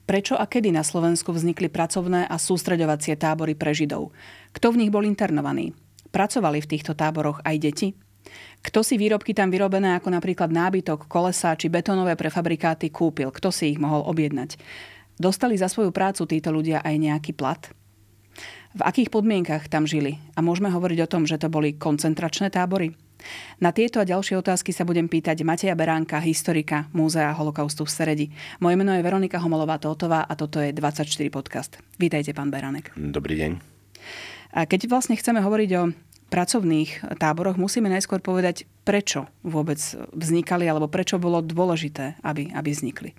Prečo a kedy na Slovensku vznikli pracovné a sústreďovacie tábory pre Židov? Kto v nich bol internovaný? Pracovali v týchto táboroch aj deti? Kto si výrobky tam vyrobené ako napríklad nábytok, kolesá či betónové prefabrikáty kúpil? Kto si ich mohol objednať? Dostali za svoju prácu títo ľudia aj nejaký plat? V akých podmienkach tam žili? A môžeme hovoriť o tom, že to boli koncentračné tábory? Na tieto a ďalšie otázky sa budem pýtať Mateja Beránka, historika Múzea holokaustu v Seredi. Moje meno je Veronika Homolová-Tótová a toto je 24 podcast. Vítajte, pán Beránek. Dobrý deň. A keď vlastne chceme hovoriť o pracovných táboroch, musíme najskôr povedať, prečo vôbec vznikali, alebo prečo bolo dôležité, aby vznikli.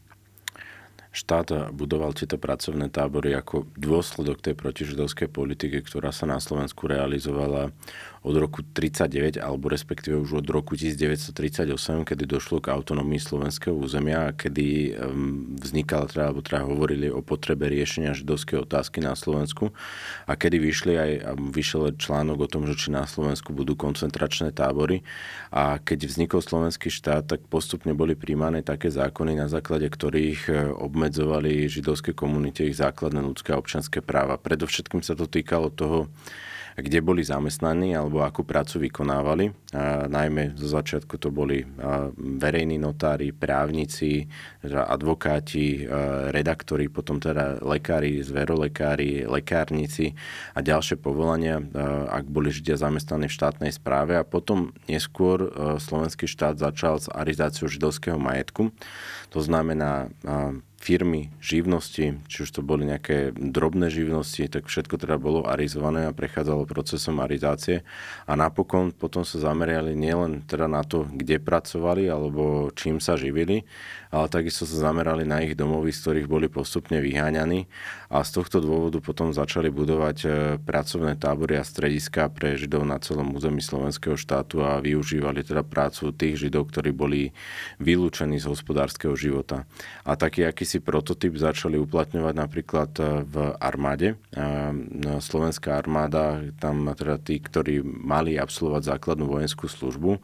Štát budoval tieto pracovné tábory ako dôsledok tej protižidovskej politiky, ktorá sa na Slovensku realizovala od roku 1939, alebo respektíve už od roku 1938, kedy došlo k autonómii slovenského územia a kedy vznikala, alebo hovorili o potrebe riešenia židovskej otázky na Slovensku a kedy vyšiel článok o tom, že či na Slovensku budú koncentračné tábory a keď vznikol slovenský štát, tak postupne boli príjmané také zákony, na základe ktorých obmedzovali židovské komunite ich základné ľudské a občianske práva. Predovšetkým sa to týkalo toho, kde boli zamestnaní alebo akú prácu vykonávali. A najmä zo začiatku to boli verejní notári, právnici, advokáti, redaktori, potom teda lekári, zverolekári, lekárnici a ďalšie povolania, ak boli Židia zamestnaní v štátnej správe. A potom neskôr slovenský štát začal s arizáciou židovského majetku. To znamená firmy, živnosti, či už to boli nejaké drobné živnosti, tak všetko teda bolo arizované a prechádzalo procesom arizácie. A napokon potom sa zameriali nielen teda na to, kde pracovali alebo čím sa živili, ale takisto sa zamerali na ich domovy, z ktorých boli postupne vyháňaní. A z tohto dôvodu potom začali budovať pracovné tábory a strediská pre Židov na celom území slovenského štátu a využívali teda prácu tých Židov, ktorí boli vylúčení z hospodárskeho života. A taký akýsi prototyp začali uplatňovať napríklad v armáde. Slovenská armáda, tam teda tí, ktorí mali absolvovať základnú vojenskú službu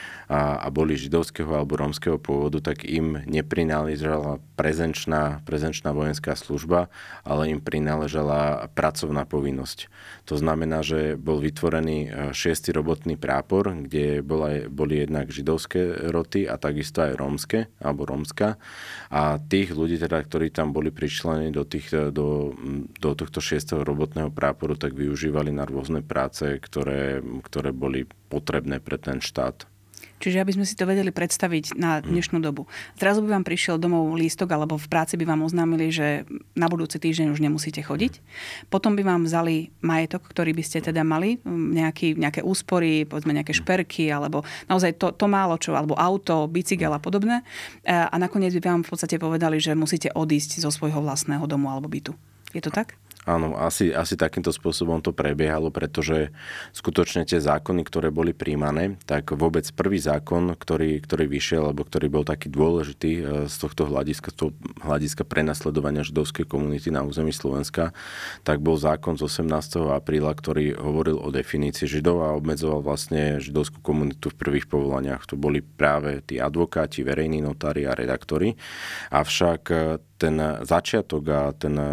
a boli židovského alebo rómskeho pôvodu, tak im neprináležala prezenčná vojenská služba, ale im prináležala pracovná povinnosť. To znamená, že bol vytvorený 6. robotný prápor, kde boli jednak židovské roty a takisto aj rómske alebo rómska. A tých ľudí, teda, ktorí tam boli pričlenení do tohto 6. robotného práporu, tak využívali na rôzne práce, ktoré boli potrebné pre ten štát. Čiže aby sme si to vedeli predstaviť na dnešnú dobu. Zrazu by vám prišiel domov lístok alebo v práci by vám oznámili, že na budúci týždeň už nemusíte chodiť. Potom by vám vzali majetok, ktorý by ste teda mali, nejaké úspory, povedzme nejaké šperky alebo naozaj to málo čo, alebo auto, bicykel a podobné. A nakoniec by vám v podstate povedali, že musíte odísť zo svojho vlastného domu alebo bytu. Je to tak? Áno, asi takýmto spôsobom to prebiehalo, pretože skutočne tie zákony, ktoré boli príjmané, tak vôbec prvý zákon, ktorý vyšiel, alebo ktorý bol taký dôležitý z tohto hľadiska prenasledovania židovskej komunity na území Slovenska, tak bol zákon z 18. apríla, ktorý hovoril o definícii Židov a obmedzoval vlastne židovskú komunitu v prvých povolaniach. To boli práve tí advokáti, verejní notári a redaktori. Avšak ten začiatok a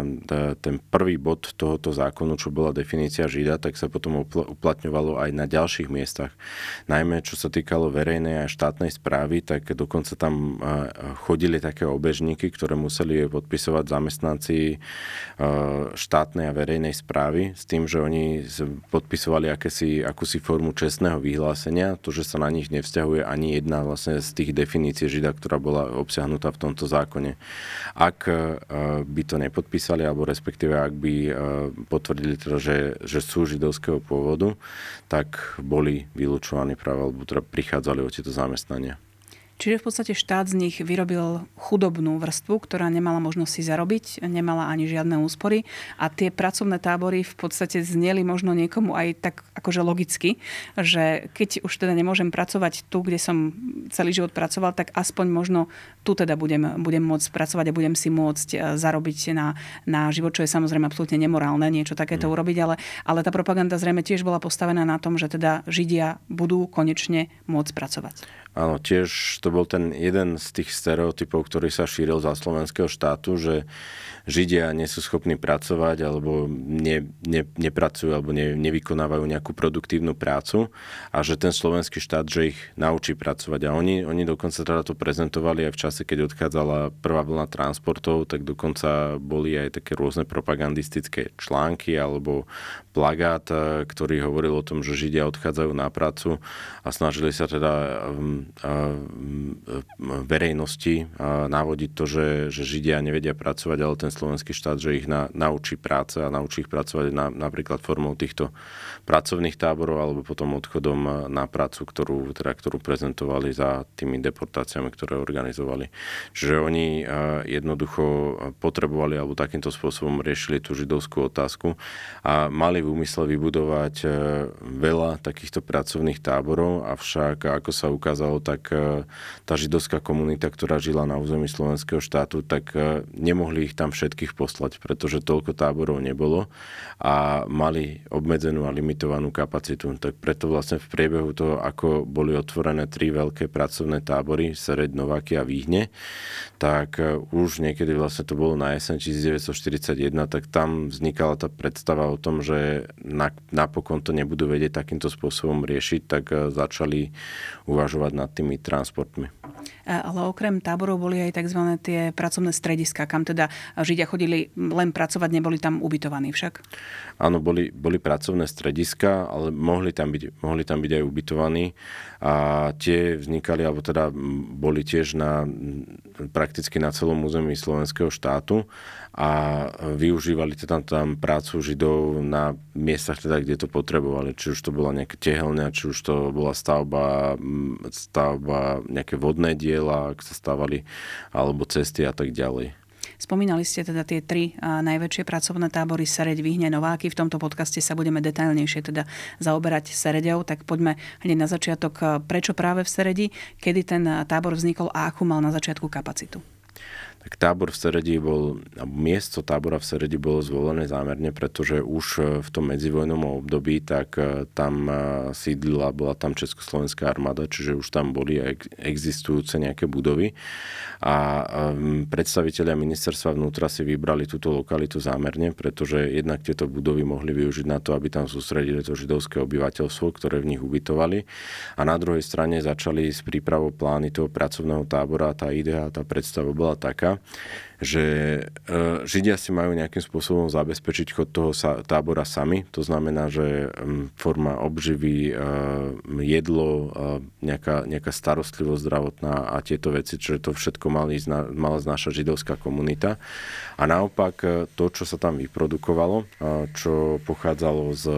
ten prvý bod tohoto zákonu, čo bola definícia Žida, tak sa potom uplatňovalo aj na ďalších miestach. Najmä, čo sa týkalo verejnej a štátnej správy, tak dokonca tam chodili také obežníky, ktoré museli podpisovať zamestnanci štátnej a verejnej správy s tým, že oni podpisovali akúsi formu čestného vyhlásenia, to, že sa na nich nevzťahuje ani jedna vlastne z tých definícií Žida, ktorá bola obsiahnutá v tomto zákone. Ak by to nepodpísali, alebo respektíve ak by potvrdili teda, že sú židovského pôvodu, tak boli vylúčovaní práve, alebo teda prichádzali o tieto zamestnania. Čiže v podstate štát z nich vyrobil chudobnú vrstvu, ktorá nemala možnosť si zarobiť, nemala ani žiadne úspory a tie pracovné tábory v podstate zneli možno niekomu aj tak akože logicky, že keď už teda nemôžem pracovať tu, kde som celý život pracoval, tak aspoň možno tu teda budem môcť pracovať a budem si môcť zarobiť na život, čo je samozrejme absolútne nemorálne niečo takéto urobiť, ale tá propaganda zrejme tiež bola postavená na tom, že teda Židia budú konečne môcť pracovať. Áno, tiež to bol ten jeden z tých stereotypov, ktorý sa šíril za slovenského štátu, že Židia nie sú schopní pracovať alebo nepracujú alebo nevykonávajú nejakú produktívnu prácu a že ten slovenský štát, že ich naučí pracovať. A oni dokonca teda to prezentovali aj v čase, keď odchádzala prvá vlna transportov, tak dokonca boli aj také rôzne propagandistické články alebo plagát, ktorý hovoril o tom, že Židia odchádzajú na prácu a snažili sa teda verejnosti navodiť to, že Židia nevedia pracovať, ale ten slovenský štát, že ich naučí práce a naučí ich pracovať napríklad formou týchto pracovných táborov alebo potom odchodom na prácu, ktorú prezentovali za tými deportáciami, ktoré organizovali. Čiže oni jednoducho potrebovali alebo takýmto spôsobom riešili tú židovskú otázku a mali v úmysle vybudovať veľa takýchto pracovných táborov, avšak ako sa ukázalo, tak tá židovská komunita, ktorá žila na území slovenského štátu, tak nemohli ich tam všetkých poslať, pretože toľko táborov nebolo a mali obmedzenú a limitovanú kapacitu. Tak preto vlastne v priebehu toho, ako boli otvorené 3 veľké pracovné tábory, Sereď, Nováky a Víhne, tak už niekedy vlastne to bolo na jeseň 1941, tak tam vznikala tá predstava o tom, že napokon to nebudú vedieť takýmto spôsobom riešiť, tak začali uvažovať nad tými transportmi. Ale okrem táborov boli aj tzv. Tie pracovné strediska, kam teda Židia chodili len pracovať, neboli tam ubytovaní však? Áno, boli pracovné strediska, ale mohli tam byť aj ubytovaní a tie vznikali, alebo teda boli tiež prakticky na celom území slovenského štátu a využívali teda tam prácu Židov na miestach, teda, kde to potrebovali. Či už to bola nejaká tehelňa, či už to bola stavba nejaké vodné diela, ak sa stavali, alebo cesty a tak ďalej. Spomínali ste teda tie 3 najväčšie pracovné tábory Sereď, Víhne, Nováky. V tomto podcaste sa budeme detailnejšie teda zaoberať Sereďou, tak poďme hneď na začiatok. Prečo práve v Seredi? Kedy ten tábor vznikol a akú mal na začiatku kapacitu? Tak tábor v Seredi miesto tábora v Seredi bolo zvolené zámerne, pretože už v tom medzivojnom období tak tam sídlila, bola tam Československá armáda, čiže už tam boli aj existujúce nejaké budovy a predstavitelia ministerstva vnútra si vybrali túto lokalitu zámerne, pretože jednak tieto budovy mohli využiť na to, aby tam sústredili to židovské obyvateľstvo, ktoré v nich ubytovali a na druhej strane začali s prípravou plány toho pracovného tábora. Tá idea, tá predstava bola taká, že Židia si majú nejakým spôsobom zabezpečiť chod toho tábora sami. To znamená, že forma obživy, jedlo, nejaká starostlivosť zdravotná a tieto veci, čiže to všetko mala znášať židovská komunita. A naopak to, čo sa tam vyprodukovalo, čo pochádzalo z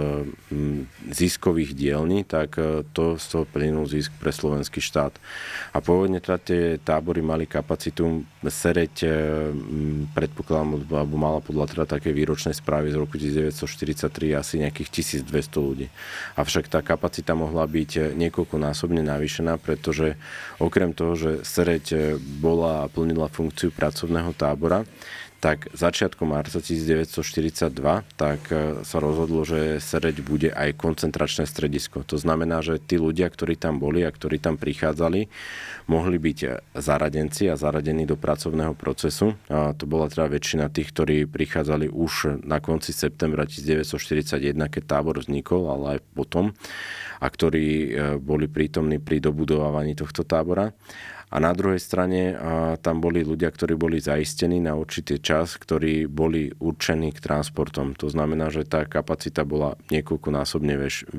ziskových dielní, tak to z toho plynul zisk pre slovenský štát. A pôvodne teda tie tábory mali kapacitu Sereď predpokladám, alebo mala podľa teda také výročnej správy z roku 1943 asi nejakých 1200 ľudí. Avšak tá kapacita mohla byť niekoľkonásobne navýšená, pretože okrem toho, že Sereď bola a plnila funkciu pracovného tábora, tak začiatkom marca 1942 tak sa rozhodlo, že Sereď bude aj koncentračné stredisko. To znamená, že tí ľudia, ktorí tam boli a ktorí tam prichádzali, mohli byť zaradenci a zaradení do pracovného procesu. A to bola teda väčšina tých, ktorí prichádzali už na konci septembra 1941, keď tábor vznikol, ale aj potom, a ktorí boli prítomní pri dobudovávaní tohto tábora. A na druhej strane tam boli ľudia, ktorí boli zaistení na určitý čas, ktorí boli určení k transportom. To znamená, že tá kapacita bola niekoľkonásobne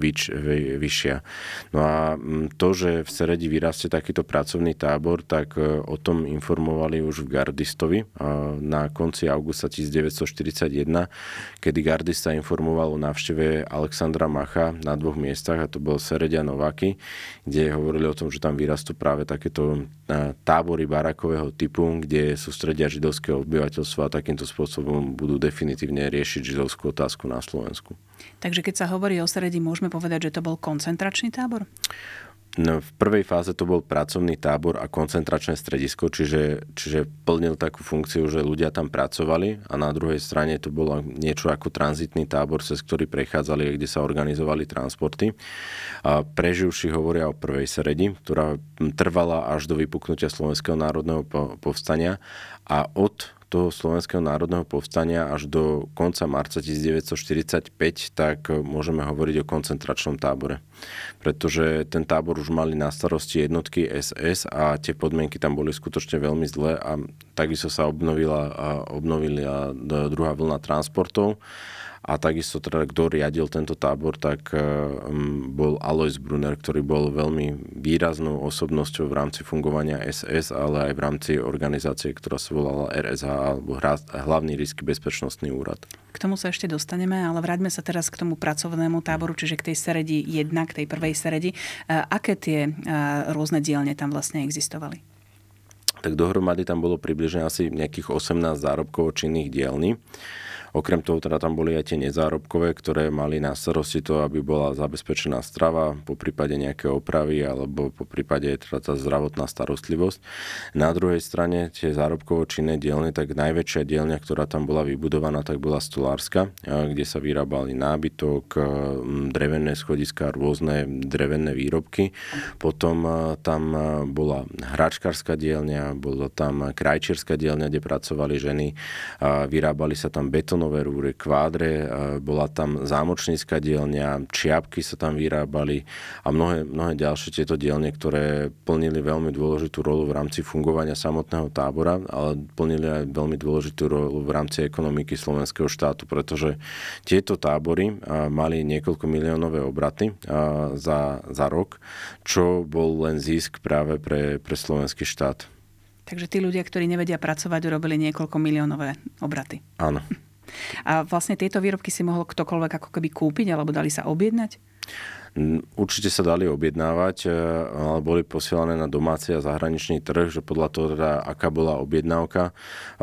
vyššia. No a to, že v Seredi vyrastie takýto pracovný tábor, tak o tom informovali už v Gardistovi na konci augusta 1941, kedy Gardista informoval o návšteve Alexandra Macha na 2 miestach, a to bol Sereď a Nováky, kde hovorili o tom, že tam vyrastú práve takéto tábory barakového typu, kde sústredia židovské obyvateľstvo a takýmto spôsobom budú definitívne riešiť židovskú otázku na Slovensku. Takže keď sa hovorí o Seredi, môžeme povedať, že to bol koncentračný tábor? No, v prvej fáze to bol pracovný tábor a koncentračné stredisko, čiže plnil takú funkciu, že ľudia tam pracovali a na druhej strane to bolo niečo ako tranzitný tábor, cez ktorý prechádzali, kde sa organizovali transporty. A preživší hovoria o prvej sredi, ktorá trvala až do vypuknutia Slovenského národného povstania a od toho Slovenského národného povstania až do konca marca 1945, tak môžeme hovoriť o koncentračnom tábore. Pretože ten tábor už mali na starosti jednotky SS a tie podmienky tam boli skutočne veľmi zlé a takisto sa obnovila druhá vlna transportov. A takisto teda, kto riadil tento tábor, tak bol Alois Brunner, ktorý bol veľmi výraznou osobnosťou v rámci fungovania SS, ale aj v rámci organizácie, ktorá sa volala RSH, alebo Hlavný ríšsky bezpečnostný úrad. K tomu sa ešte dostaneme, ale vráťme sa teraz k tomu pracovnému táboru, čiže k tej seredi 1, k tej prvej seredi. Aké tie rôzne dielne tam vlastne existovali? Tak dohromady tam bolo približne asi nejakých 18 zárobkovo činných dielní. Okrem toho teda tam boli aj tie nezárobkové, ktoré mali na starosti to, aby bola zabezpečená strava, po prípade nejaké opravy alebo po prípade teda tá zdravotná starostlivosť. Na druhej strane tie zárobkovo činné dielne, tak najväčšia dielňa, ktorá tam bola vybudovaná, tak bola stolárska, kde sa vyrábali nábytok, drevené schodiska, rôzne drevené výrobky. Potom tam bola hračkárska dielňa, bola tam krajčierská dielňa, kde pracovali ženy, vyrábali sa tam betónové rúry, kvádre, bola tam zámočnícka dielňa, čiapky sa tam vyrábali a mnohé ďalšie tieto dielne, ktoré plnili veľmi dôležitú rolu v rámci fungovania samotného tábora, ale plnili aj veľmi dôležitú rolu v rámci ekonomiky slovenského štátu, pretože tieto tábory mali niekoľko miliónové obraty za rok, čo bol len zisk práve pre slovenský štát. Takže tí ľudia, ktorí nevedia pracovať, urobili niekoľko miliónové obraty. Áno. A vlastne tieto výrobky si mohol ktokoľvek ako keby kúpiť, alebo dali sa objednať? Určite sa dali objednávať, ale boli posielané na domáci a zahraničný trh, že podľa toho teda, aká bola objednávka.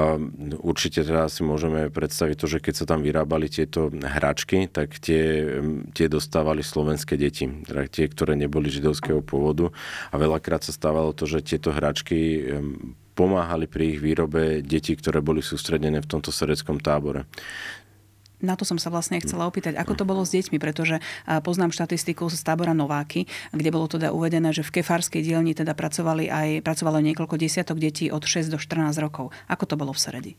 Určite teda si môžeme predstaviť to, že keď sa tam vyrábali tieto hračky, tak tie dostávali slovenské deti, teda tie, ktoré neboli židovského pôvodu. A veľakrát sa stávalo to, že tieto hračky pomáhali pri ich výrobe deti, ktoré boli sústredené v tomto sereckom tábore. Na to som sa vlastne chcela opýtať, ako to bolo s deťmi, pretože poznám štatistiku z tábora Nováky, kde bolo teda uvedené, že v kefárskej dielni teda pracovalo niekoľko desiatok detí od 6 do 14 rokov. Ako to bolo v Seredi?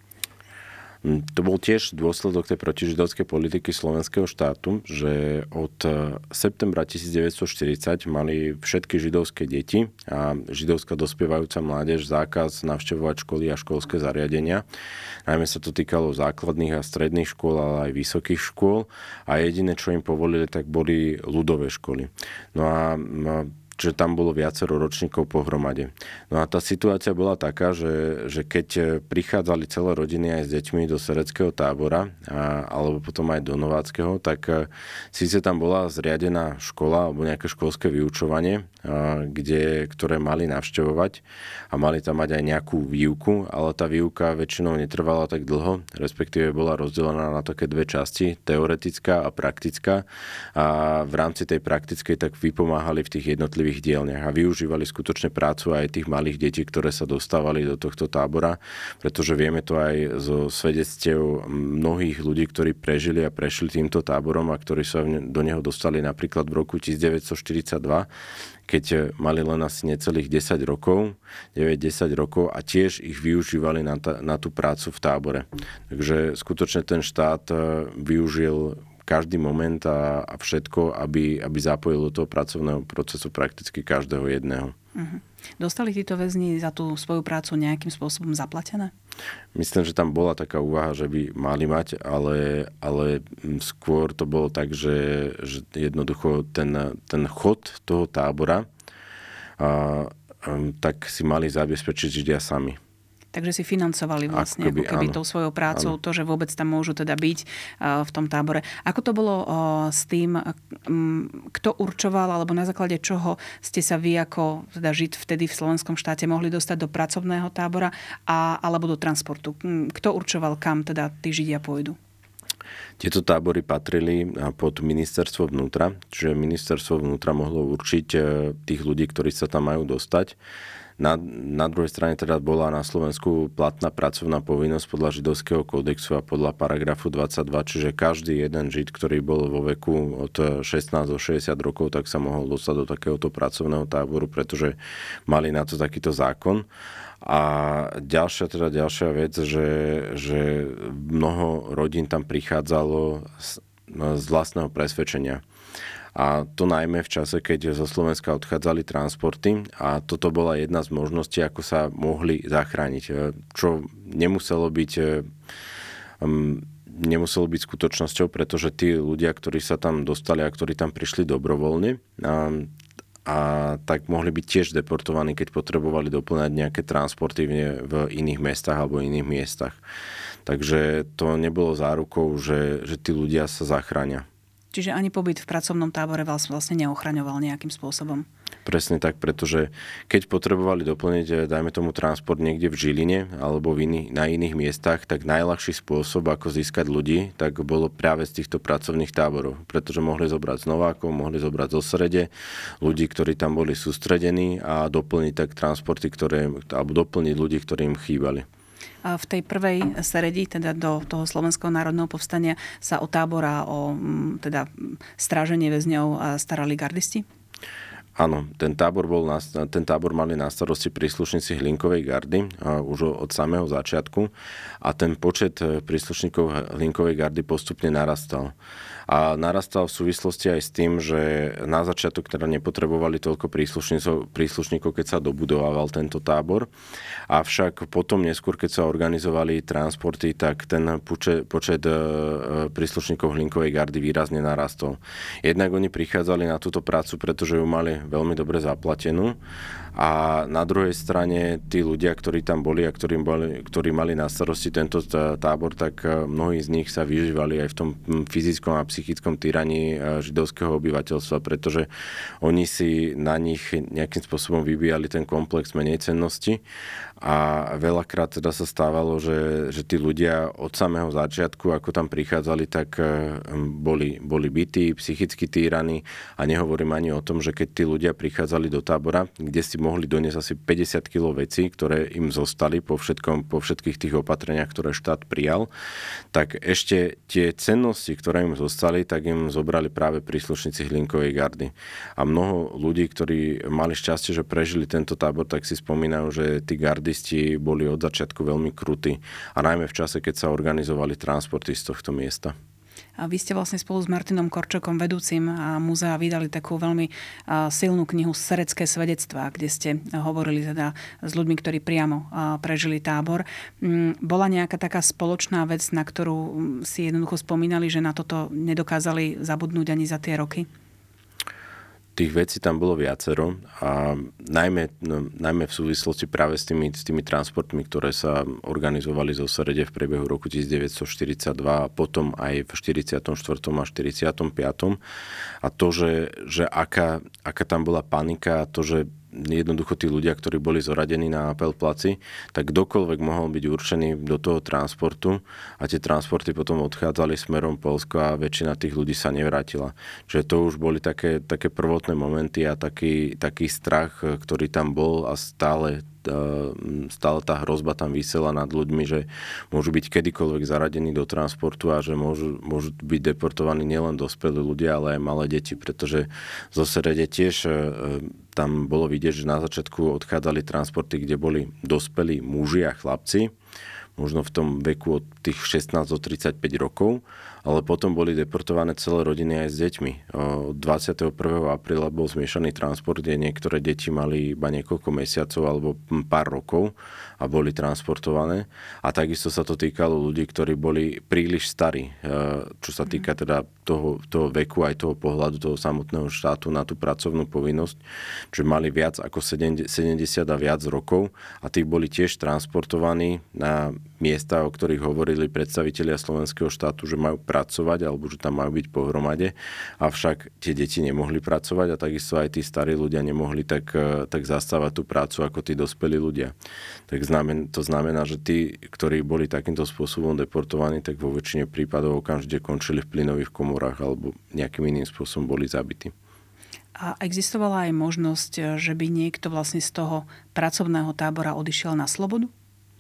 To bol tiež dôsledok tej protižidovskej politiky slovenského štátu, že od septembra 1940 mali všetky židovské deti a židovská dospievajúca mládež zákaz navštevovať školy a školské zariadenia. Najmä sa to týkalo základných a stredných škôl, ale aj vysokých škôl a jediné, čo im povolili, tak boli ľudové školy. No a že tam bolo viacero ročníkov pohromade. No a tá situácia bola taká, že keď prichádzali celé rodiny aj s deťmi do sereckého tábora, alebo potom aj do nováckého, tak síce tam bola zriadená škola alebo nejaké školské vyučovanie, ktoré mali navštevovať a mali tam mať aj nejakú výuku, ale tá výuka väčšinou netrvala tak dlho, respektíve bola rozdelená na také dve časti, teoretická a praktická. A v rámci tej praktickej tak vypomáhali v tých jednotlivých dielniach a využívali skutočne prácu aj tých malých detí, ktoré sa dostávali do tohto tábora, pretože vieme to aj zo svedectiev mnohých ľudí, ktorí prežili a prešli týmto táborom a ktorí sa do neho dostali napríklad v roku 1942, keď mali len asi necelých 10 rokov, 9-10 rokov a tiež ich využívali na tú prácu v tábore. Takže skutočne ten štát využil každý moment a všetko, aby zapojil do toho pracovného procesu prakticky každého jedného. Uh-huh. Dostali títo väzni za tú svoju prácu nejakým spôsobom zaplatené? Myslím, že tam bola taká úvaha, že by mali mať, ale skôr to bolo tak, že jednoducho ten chod toho tábora tak si mali zabezpečiť Židia sami. Takže si financovali vlastne ako keby tou svojou prácou to, že vôbec tam môžu teda byť v tom tábore. Ako to bolo s tým, kto určoval, alebo na základe čoho ste sa vy ako teda Žid vtedy v slovenskom štáte mohli dostať do pracovného tábora alebo do transportu? Kto určoval, kam teda tí Židia pôjdu? Tieto tábory patrili pod ministerstvo vnútra, čiže ministerstvo vnútra mohlo určiť tých ľudí, ktorí sa tam majú dostať. Na druhej strane teda bola na Slovensku platná pracovná povinnosť podľa židovského kódexu a podľa paragrafu 22, čiže každý jeden žid, ktorý bol vo veku od 16 do 60 rokov, tak sa mohol dostať do takéhoto pracovného táboru, pretože mali na to takýto zákon. A ďalšia vec, že mnoho rodín tam prichádzalo z vlastného presvedčenia. A to najmä v čase, keď zo Slovenska odchádzali transporty a toto bola jedna z možností, ako sa mohli zachrániť. Čo nemuselo byť skutočnosťou, pretože tí ľudia, ktorí sa tam dostali a ktorí tam prišli dobrovoľne, a tak mohli byť tiež deportovaní, keď potrebovali doplňať nejaké transporty v iných mestách alebo iných miestach. Takže to nebolo zárukou, že tí ľudia sa zachránia. Čiže ani pobyt v pracovnom tábore vás vlastne neochraňoval nejakým spôsobom? Presne tak, pretože keď potrebovali doplniť, dajme tomu, transport niekde v Žiline alebo na iných miestach, tak najľahší spôsob, ako získať ľudí, tak bolo práve z týchto pracovných táborov. Pretože mohli zobrať z Novákov, mohli zobrať zo Srede, ľudí, ktorí tam boli sústredení a doplniť tak transporty, alebo doplniť ľudí, ktorí im chýbali. V tej prvej Seredi, teda do toho Slovenského národného povstania, sa o tábor a o teda stráženie väzňov starali gardisti? Áno, ten tábor mali na starosti príslušníci Hlinkovej gardy už od samého začiatku a ten počet príslušníkov Hlinkovej gardy postupne narastal. A narastal v súvislosti aj s tým, že na začiatok teda nepotrebovali toľko príslušníkov, keď sa dobudovával tento tábor. Avšak potom neskôr, keď sa organizovali transporty, tak ten počet príslušníkov Hlinkovej gardy výrazne narastol. Jednak oni prichádzali na túto prácu, pretože ju mali veľmi dobre zaplatenú. A na druhej strane tí ľudia, ktorí tam boli a ktorí mali na starosti tento tábor, tak mnohí z nich sa vyžívali aj v tom fyzickom a psychickom týraní židovského obyvateľstva, pretože oni si na nich nejakým spôsobom vybíjali ten komplex menejcennosti a veľakrát teda sa stávalo, že tí ľudia od samého začiatku, ako tam prichádzali, tak boli bití, psychicky týraní a nehovorím ani o tom, že keď tí ľudia prichádzali do tábora, kde si mohli doniesť asi 50 kg vecí, ktoré im zostali po všetkých tých opatreniach, ktoré štát prijal, tak ešte tie cennosti, ktoré im zostali, tak im zobrali práve príslušníci Hlinkovej gardy. A mnoho ľudí, ktorí mali šťastie, že prežili tento tábor, tak si spomínajú, že tí gardisti boli od začiatku veľmi krutí. A najmä v čase, keď sa organizovali transporty z tohto miesta. A vy ste vlastne spolu s Martinom Korčokom, vedúcim múzea, vydali takú veľmi silnú knihu Seredské svedectvá, kde ste hovorili teda s ľuďmi, ktorí priamo prežili tábor. Bola nejaká taká spoločná vec, na ktorú si jednoducho spomínali, že na toto nedokázali zabudnúť ani za tie roky? Tých vecí tam bolo viacero a najmä v súvislosti práve s tými transportmi, ktoré sa organizovali zo Srede v priebehu roku 1942 a potom aj v 44. a 45. A to, že aká tam bola panika, to, že jednoducho tí ľudia, ktorí boli zoradení na Apelplaci, tak kdokoľvek mohol byť určený do toho transportu a tie transporty potom odchádzali smerom Poľsko a väčšina tých ľudí sa nevrátila. Čiže to už boli také prvotné momenty a taký strach, ktorý tam bol a stále tá hrozba tam visela nad ľuďmi, že môžu byť kedykoľvek zaradení do transportu a že môžu byť deportovaní nielen dospelí ľudia, ale aj malé deti, pretože zo Serede tiež tam bolo vidieť, že na začiatku odchádzali transporty, kde boli dospelí muži a chlapci, možno v tom veku od tých 16 do 35 rokov, ale potom boli deportované celé rodiny aj s deťmi. 21. apríla bol zmiešaný transport, kde niektoré deti mali iba niekoľko mesiacov alebo pár rokov a boli transportované. A takisto sa to týkalo ľudí, ktorí boli príliš starí, čo sa týka teda toho veku aj toho pohľadu toho samotného štátu na tú pracovnú povinnosť, že mali viac ako 70 a viac rokov a tí boli tiež transportovaní miesta, o ktorých hovorili predstavitelia slovenského štátu, že majú pracovať alebo že tam majú byť pohromade. Avšak tie deti nemohli pracovať a takisto aj tí starí ľudia nemohli tak zastávať tú prácu ako tí dospelí ľudia. Tak to znamená, že tí, ktorí boli takýmto spôsobom deportovaní, tak vo väčšine prípadov okamžite končili v plynových komorách alebo nejakým iným spôsobom boli zabití. A existovala aj možnosť, že by niekto vlastne z toho pracovného tábora odišiel na slobodu?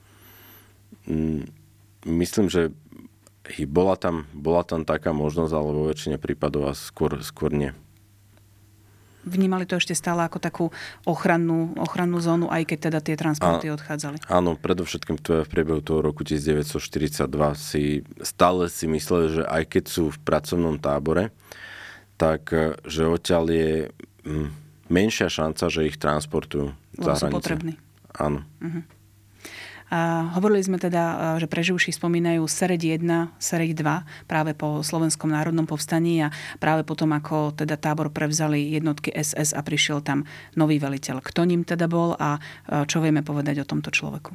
Myslím, že bola tam taká možnosť, ale vo väčšine prípadov skôr nie. Vnímali to ešte stále ako takú ochrannú zónu, aj keď teda tie transporty odchádzali? Áno, predovšetkým v priebehu toho roku 1942 stále si mysleli, že aj keď sú v pracovnom tábore, tak že odtiaľ je menšia šanca, že ich transportujú za hranice. Sú potrební. Áno. Uh-huh. A hovorili sme teda, že preživší spomínajú Sereď 1, Sereď 2 práve po Slovenskom národnom povstaní a práve potom, ako teda tábor prevzali jednotky SS a prišiel tam nový veliteľ. Kto ním teda bol a čo vieme povedať o tomto človeku?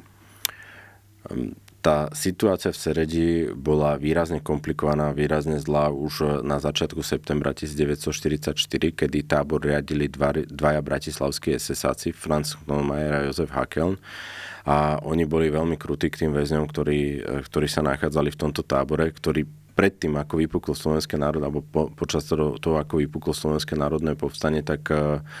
Tá situácia v Seredi bola výrazne komplikovaná, výrazne zlá už na začiatku septembra 1944, kedy tábor riadili dvaja bratislavskí SS-áci, Franz Knollmayer a Jozef Hakeln. A oni boli veľmi krutí k tým väzňom, ktorí sa nachádzali v tomto tábore, ktorí predtým, ako vypuklo Slovenské národné, alebo počas toho, ako vypuklo Slovenské národné povstanie, tak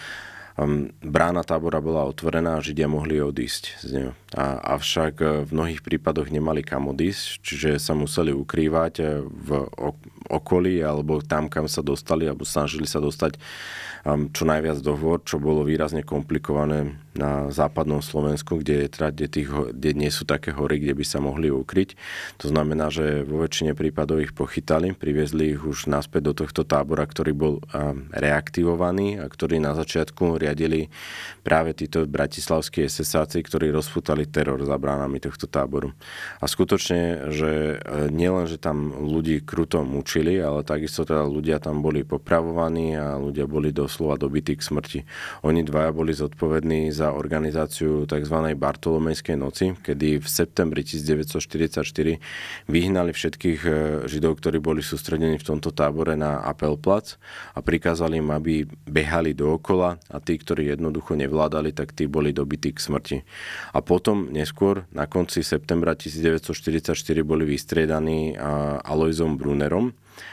brána tábora bola otvorená a Židia mohli odísť z neho. Avšak v mnohých prípadoch nemali kam odísť, čiže sa museli ukrývať v okolí alebo tam, kam sa dostali, alebo snažili sa dostať čo najviac do hôr, čo bolo výrazne komplikované na západnom Slovensku, kde nie sú také hory, kde by sa mohli ukryť. To znamená, že vo väčšine prípadov ich pochytali, priviezli ich už naspäť do tohto tábora, ktorý bol reaktivovaný a ktorý na začiatku riadili práve títo bratislavskí SS-áci, ktorí rozputali teror za bránami tohto táboru. A skutočne, že nielen, že tam ľudí kruto mučili, ale takisto teda ľudia tam boli popravovaní a ľudia boli doslova dobití k smrti. Oni dvaja boli zodpovední za organizáciu tzv. Bartolomejskej noci, kedy v septembri 1944 vyhnali všetkých Židov, ktorí boli sústredení v tomto tábore na Appelplatz a prikázali im, aby behali dookola a tí, ktorí jednoducho nevládali, tak tí boli dobití k smrti. A potom neskôr, na konci septembra 1944 boli vystriedaní Alojzom Brunnerom.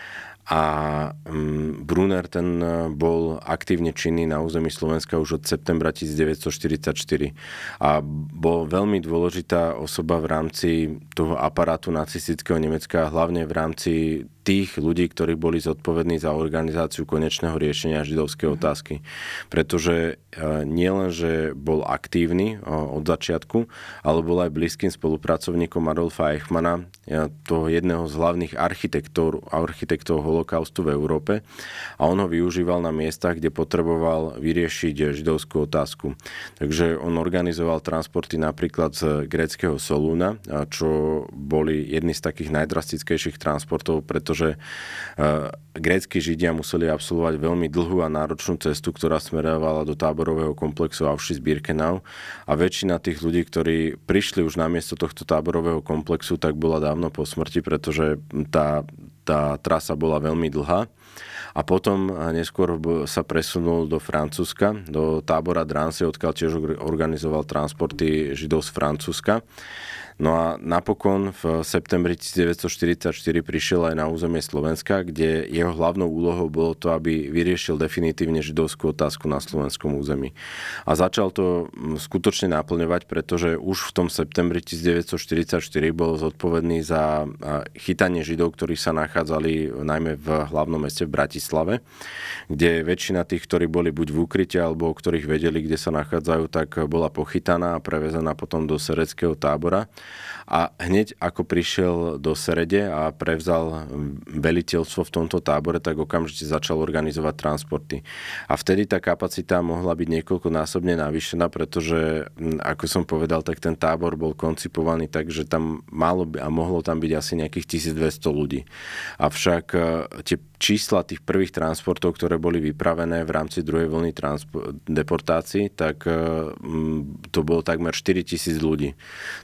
A Brunner ten bol aktívne činný na území Slovenska už od septembra 1944 a bol veľmi dôležitá osoba v rámci toho aparátu nacistického Nemecka, hlavne v rámci tých ľudí, ktorí boli zodpovední za organizáciu konečného riešenia židovskej otázky. Pretože nielen, že bol aktívny od začiatku, ale bol aj blízkym spolupracovníkom Adolfa Eichmanna, toho jedného z hlavných architektov holokaustu v Európe. A on ho využíval na miestach, kde potreboval vyriešiť židovskú otázku. Takže on organizoval transporty napríklad z gréckeho Solúna, čo boli jedni z takých najdrastickejších transportov, pretože grécki Židia museli absolvovať veľmi dlhú a náročnú cestu, ktorá smerovala do táborového komplexu Auschwitz-Birkenau a väčšina tých ľudí, ktorí prišli už na miesto tohto táborového komplexu, tak bola dávno po smrti, pretože tá trasa bola veľmi dlhá. A potom neskôr sa presunul do Francúzska, do tábora Drancy, odkiaľ tiež organizoval transporty Židov z Francúzska. No a napokon v septembri 1944 prišiel aj na územie Slovenska, kde jeho hlavnou úlohou bolo to, aby vyriešil definitívne židovskú otázku na slovenskom území. A začal to skutočne naplňovať, pretože už v tom septembri 1944 bol zodpovedný za chytanie Židov, ktorí sa nachádzali najmä v hlavnom meste v Bratislave, kde väčšina tých, ktorí boli buď v úkryte, alebo o ktorých vedeli, kde sa nachádzajú, tak bola pochytaná a prevezená potom do sereckého tábora. A hneď ako prišiel do Serede a prevzal veliteľstvo v tomto tábore, tak okamžite začal organizovať transporty. A vtedy tá kapacita mohla byť niekoľkonásobne navýšená, pretože, ako som povedal, tak ten tábor bol koncipovaný tak, že tam mohlo tam byť asi nejakých 1200 ľudí. Avšak tie čísla tých prvých transportov, ktoré boli vypravené v rámci druhej vlny deportácií, tak to bolo takmer 4000 ľudí. To znamená,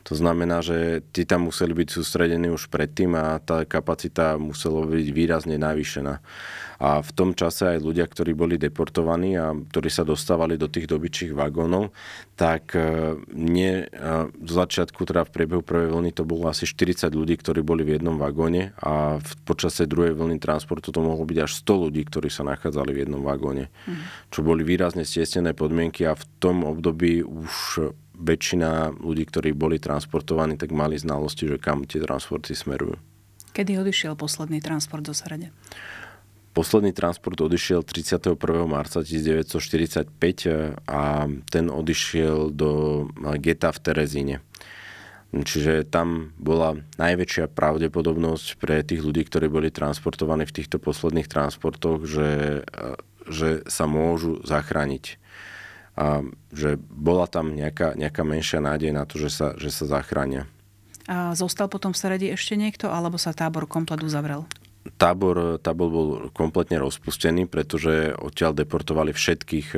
znamená, že tí tam museli byť sústredení už predtým a tá kapacita musela byť výrazne navýšená. A v tom čase aj ľudia, ktorí boli deportovaní a ktorí sa dostávali do tých dobyčích vagónov, tak zo začiatku, teda v priebehu prvej vlny, to bolo asi 40 ľudí, ktorí boli v jednom vagóne a v počase druhej vlny transportu to mohlo byť až 100 ľudí, ktorí sa nachádzali v jednom vagóne. Čo boli výrazne stiesnené podmienky a v tom období už väčšina ľudí, ktorí boli transportovaní, tak mali znalosti, že kam tie transporty smerujú. Kedy odišiel posledný transport do Serede? Posledný transport odišiel 31. marca 1945 a ten odišiel do geta v Terezíne. Čiže tam bola najväčšia pravdepodobnosť pre tých ľudí, ktorí boli transportovaní v týchto posledných transportoch, že sa môžu zachrániť. A že bola tam nejaká menšia nádej na to, že sa zachránia. A zostal potom v Seredi ešte niekto, alebo sa tábor komplet uzavrel? Tábor bol kompletne rozpustený, pretože odtiaľ deportovali všetkých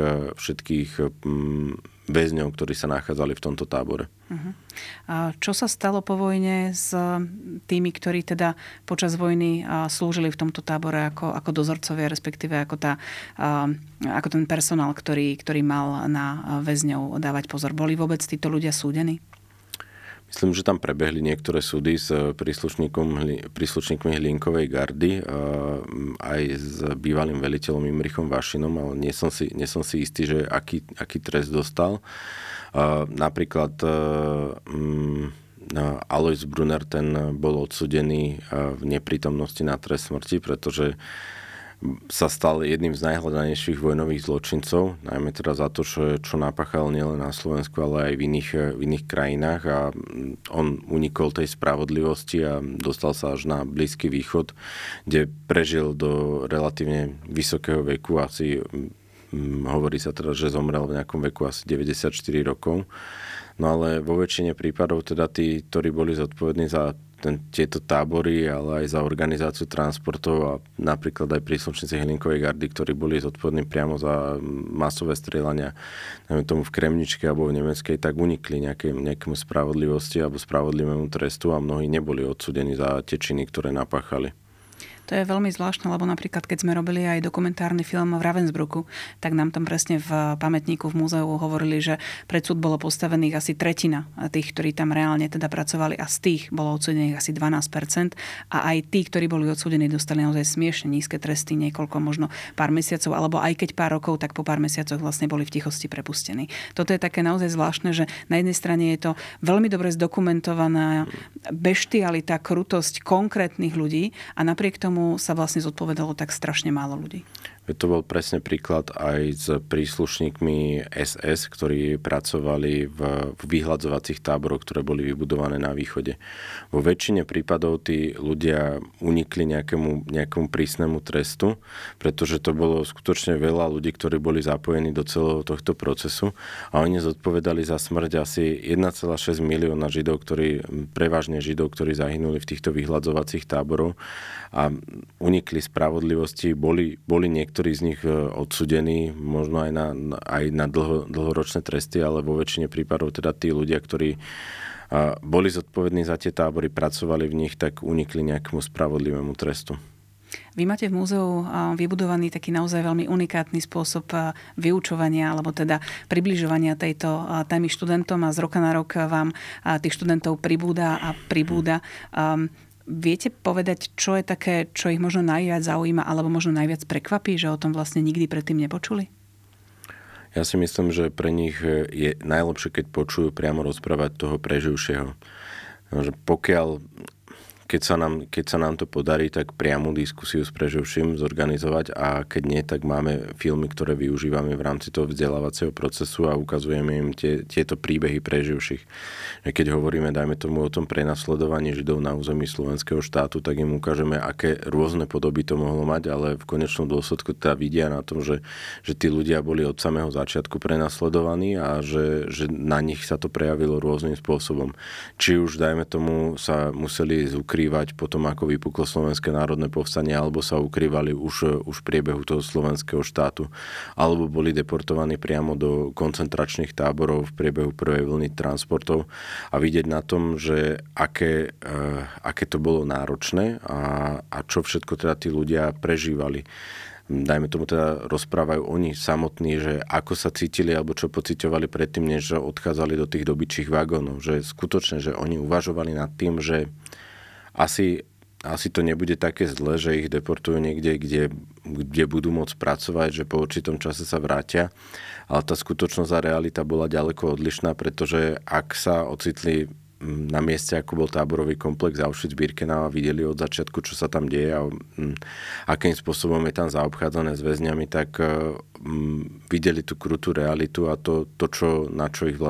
väzňov, ktorí sa nachádzali v tomto tábore. A čo sa stalo po vojne s tými, ktorí teda počas vojny slúžili v tomto tábore ako dozorcovia, respektíve ako ten personál, ktorý mal na väzňov dávať pozor? Boli vôbec títo ľudia súdení? Myslím, že tam prebehli niektoré súdy s príslušníkmi Hlinkovej gardy, aj s bývalým veliteľom Imrichom Vašinom, ale nie som si istý, že aký trest dostal. Napríklad Alois Brunner, ten bol odsúdený v neprítomnosti na trest smrti, pretože sa stal jedným z najhľadanejších vojnových zločincov, najmä teda za to, čo napáchal nielen na Slovensku, ale aj v iných krajinách a on unikol tej spravodlivosti a dostal sa až na Blízky východ, kde prežil do relatívne vysokého veku, asi hovorí sa teda, že zomrel v nejakom veku asi 94 rokov. No ale vo väčšine prípadov teda tí, ktorí boli zodpovední za tieto tábory, ale aj za organizáciu transportov a napríklad aj príslušníci Hlinkovej gardy, ktorí boli zodpovední priamo za masové strieľania, najmä tomu v Kremničke alebo v Nemeckej, tak unikli nejakému spravodlivosti alebo spravodlivému trestu a mnohí neboli odsúdení za tie činy, ktoré napáchali. To je veľmi zvláštne, lebo napríklad, keď sme robili aj dokumentárny film v Ravensbrücku, tak nám tam presne v pamätníku v múzeu hovorili, že pred súd bolo postavených asi tretina tých, ktorí tam reálne teda pracovali a z tých bolo odsúdených asi 12% a aj tí, ktorí boli odsúdení, dostali naozaj smiešne nízke tresty, niekoľko, možno pár mesiacov, alebo aj keď pár rokov, tak po pár mesiacoch vlastne boli v tichosti prepustení. Toto je také naozaj zvláštne, že na jednej strane je to veľmi dobre zdokumentovaná beštialita, krutosť konkrétnych ľudí a napriek tomu sa vlastne zodpovedalo tak strašne málo ľudí. To bol presne príklad aj s príslušníkmi SS, ktorí pracovali v vyhľadzovacích táboroch, ktoré boli vybudované na východe. Vo väčšine prípadov tí ľudia unikli nejakému prísnemu trestu, pretože to bolo skutočne veľa ľudí, ktorí boli zapojení do celého tohto procesu a oni zodpovedali za smrť asi 1,6 milióna Židov, prevažne Židov, ktorí zahynuli v týchto vyhľadzovacích táboroch a unikli spravodlivosti, boli niektorí z nich odsudení, možno aj na dlhoročné tresty, ale vo väčšine prípadov teda tí ľudia, ktorí boli zodpovední za tie tábory, pracovali v nich, tak unikli nejakému spravodlivému trestu. Vy máte v múzeu vybudovaný taký naozaj veľmi unikátny spôsob vyučovania, alebo teda približovania tejto témy študentom a z roka na rok vám tých študentov pribúda a pribúda. Viete povedať, čo je také, čo ich možno najviac zaujíma alebo možno najviac prekvapí, že o tom vlastne nikdy predtým nepočuli? Ja si myslím, že pre nich je najlepšie, keď počujú priamo rozprávať toho preživšieho. Keď sa nám to podarí, tak priamu diskusiu s preživším zorganizovať a keď nie, tak máme filmy, ktoré využívame v rámci toho vzdelávacieho procesu a ukazujeme im tieto príbehy preživších. Keď hovoríme, dajme tomu, o tom prenasledovaní Židov na území slovenského štátu, tak im ukážeme, aké rôzne podoby to mohlo mať, ale v konečnom dôsledku teda vidia na tom, že tí ľudia boli od samého začiatku prenasledovaní a že na nich sa to prejavilo rôznym spôsobom. Či už, dajme tomu, sa museli ísť ukryť ukrývať potom, ako vypuklo Slovenské národné povstanie, alebo sa ukrývali už v priebehu toho slovenského štátu, alebo boli deportovaní priamo do koncentračných táborov v priebehu prvej vlny transportov a vidieť na tom, že aké to bolo náročné a čo všetko teda tí ľudia prežívali. Dajme tomu teda rozprávajú oni samotní, že ako sa cítili alebo čo pociťovali predtým, než odchádzali do tých dobyčích vagónov. Že skutočne, že oni uvažovali nad tým, že asi to nebude také zle, že ich deportujú niekde, kde budú môcť pracovať, že po určitom čase sa vrátia. Ale tá skutočnosť a realita bola ďaleko odlišná, pretože ak sa ocitli na mieste, ako bol táborový komplex Auschwitz-Birkenau a videli od začiatku, čo sa tam deje a akým spôsobom je tam zaobchádzané s väzňami, tak videli tú krutú realitu a na čo ich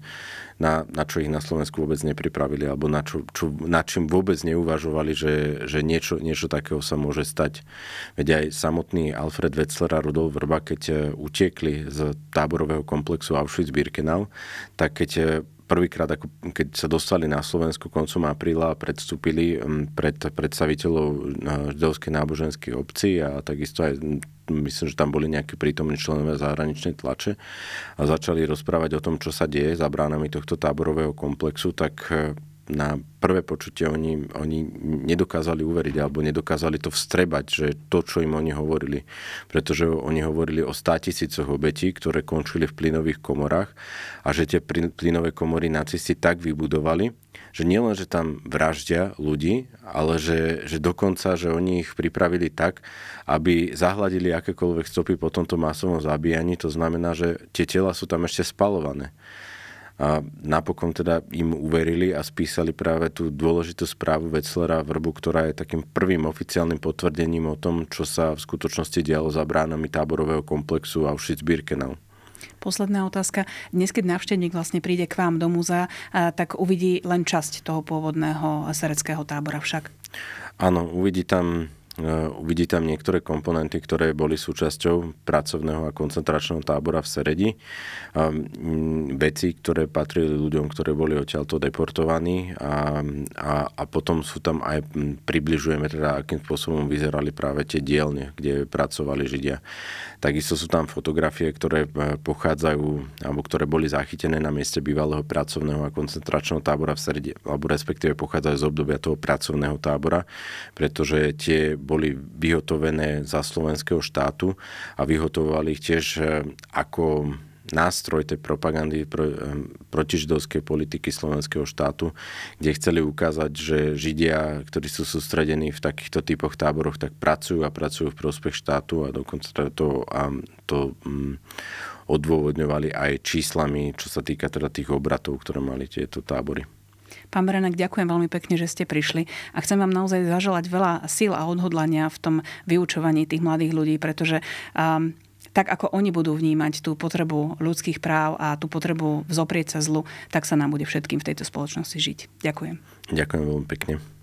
na Slovensku vôbec nepripravili alebo na čím vôbec neuvažovali, že niečo takého sa môže stať. Veď aj samotný Alfred Wetzler a Rudolf Vrba, keď utiekli z táborového komplexu Auschwitz-Birkenau, tak prvýkrát, keď sa dostali na Slovensku koncom apríla a predstúpili pred predstaviteľov židovskej náboženskej obci a takisto aj myslím, že tam boli nejakí prítomní členovia zahraničnej tlače a začali rozprávať o tom, čo sa deje za bránami tohto táborového komplexu, tak na prvé počutie oni nedokázali uveriť alebo nedokázali to vstrebať, že to, čo im oni hovorili. Pretože oni hovorili o 100 000 obetí, ktoré končili v plynových komorách a že tie plynové komory nacisti tak vybudovali, že nielen, že tam vraždia ľudí, ale že dokonca, že oni ich pripravili tak, aby zahladili akékoľvek stopy po tomto masovom zabíjaní. To znamená, že tie tela sú tam ešte spalované. A napokon teda im uverili a spísali práve tú dôležitú správu Wetzlera a Vrbu, ktorá je takým prvým oficiálnym potvrdením o tom, čo sa v skutočnosti dialo za bránami táborového komplexu Auschwitz-Birkenau. Posledná otázka. Dnes, keď návštevník vlastne príde k vám do múzea, tak uvidí len časť toho pôvodného sereckého tábora však? Áno, uvidí tam niektoré komponenty, ktoré boli súčasťou pracovného a koncentračného tábora v Seredi. Veci, ktoré patrili ľuďom, ktorí boli odtiaľto deportovaní a potom sú tam aj, približujeme teda, akým spôsobom vyzerali práve tie dielne, kde pracovali Židia. Takisto sú tam fotografie, ktoré pochádzajú, alebo ktoré boli zachytené na mieste bývalého pracovného a koncentračného tábora v Seredi, alebo respektíve pochádzajú z obdobia toho pracovného tábora, pretože tie boli vyhotovené za slovenského štátu a vyhotovovali ich tiež ako nástroj tej propagandy protižidovskej politiky slovenského štátu, kde chceli ukázať, že Židia, ktorí sú sústredení v takýchto typoch táboroch, tak pracujú v prospech štátu a dokonca to odôvodňovali aj číslami, čo sa týka teda tých obratov, ktoré mali tieto tábory. Pán Berenek, ďakujem veľmi pekne, že ste prišli a chcem vám naozaj zaželať veľa síl a odhodlania v tom vyučovaní tých mladých ľudí, pretože tak ako oni budú vnímať tú potrebu ľudských práv a tú potrebu vzoprieť sa zlu, tak sa nám bude všetkým v tejto spoločnosti žiť. Ďakujem. Ďakujem veľmi pekne.